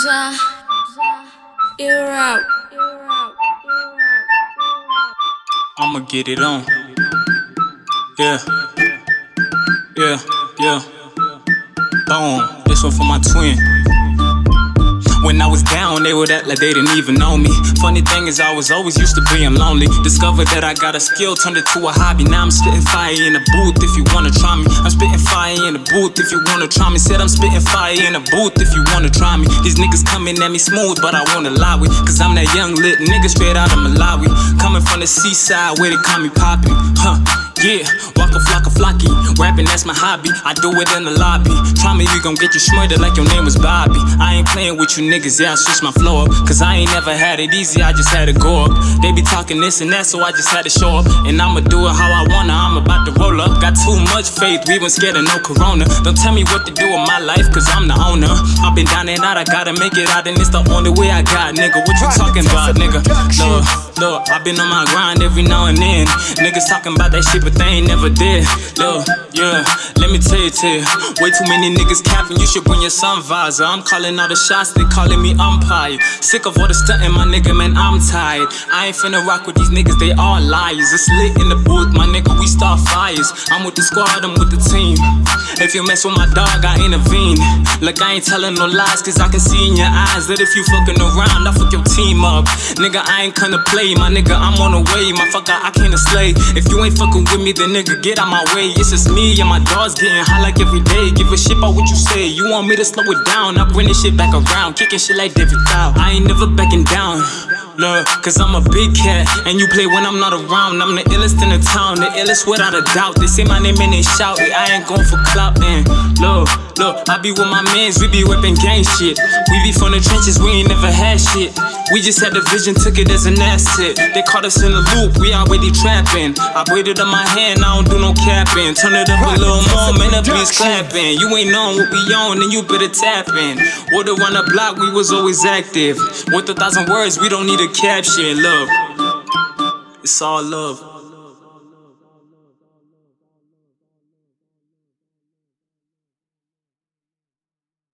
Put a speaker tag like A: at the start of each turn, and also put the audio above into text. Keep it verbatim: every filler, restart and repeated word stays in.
A: Ja, you're out.
B: I'ma get it on. Yeah, yeah, yeah. Boom. This one for my twin. When I was down, they would act like they didn't even know me. Funny thing is, I was always used to being lonely. Discovered that I got a skill, turned it to a hobby. Now I'm spitting fire in the booth if you wanna try me. I'm spitting fire in the booth if you wanna try me. Said I'm spitting fire in the booth if you wanna try me. These niggas coming at me smooth, but I wanna lie with. Cause I'm that young lit nigga straight out of Malawi. Coming from the seaside where they call me Poppy. Huh. Yeah, walk a flock of flocky. Rapping, that's my hobby. I do it in the lobby. Try me, we gon' get you smurdered like your name was Bobby. I ain't playing with you niggas, yeah, I switch my flow up. Cause I ain't never had it easy, I just had to go up. They be talking this and that, so I just had to show up. And I'ma do it how I wanna, I'm about to roll up. Got too much faith, we wasn't scared of no corona. Don't tell me what to do with my life, cause I'm the owner. I've been down and out, I gotta make it out, and it's the only way I got, nigga. What you talking about, nigga? Look, look, I been on my grind every now and then. Niggas talking about that shit, but they ain't never did. Look, yeah, let me tell you, tell you. Way too many niggas capping, you should bring your sun visor. I'm calling all the shots, they calling me umpire. Sick of all the stunting, my nigga, man, I'm tired. I ain't finna rock with these niggas, they all liars. It's lit in the booth, my nigga, we start fires. I'm with the squad, I'm with the team. If you mess with my dog, I intervene. Look, I ain't telling no lies, cause I can see in your eyes that if you fucking around, I fuck your team up. Nigga, I ain't gonna play, my nigga, I'm on the way. My fucker, I can't slay. If you ain't fucking with me, then nigga, get out my way. It's just me and my dogs getting high like every day. Give a shit about what you say. You want me to slow it down? I bring this shit back around, kicking shit like David Dow. I ain't never backing down. Look, cause I'm a big cat, and you play when I'm not around. I'm the illest in the town, the illest without a doubt. They say my name and they shout it, I ain't going for clout, man. Look, look, I be with my mans, we be whipping gang shit. We be from the trenches, we ain't never had shit. We just had the vision, took it as an asset. They caught us in the loop, we already trapping. I braided up my hand, I don't do no capping. Turn it up a little more, man, the beat's clapping. You ain't known what we on, then you better tap in. Word around the block, we was always active. Worth a thousand words, we don't need a caption. Love, it's all love.